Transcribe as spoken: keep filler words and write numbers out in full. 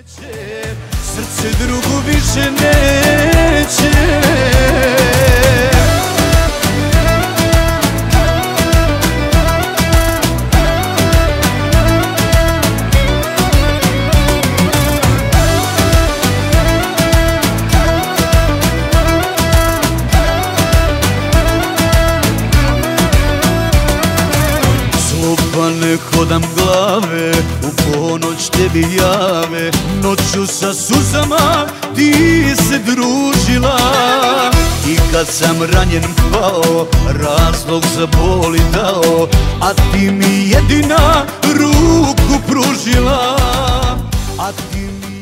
Srce drugu više neće. Ne hodam glave, u ponoć tebi jave, noću sa suzama ti se družila. I kad sam ranjen pao, razlog za boli dao, a ti mi jedina ruku pružila. A ti mi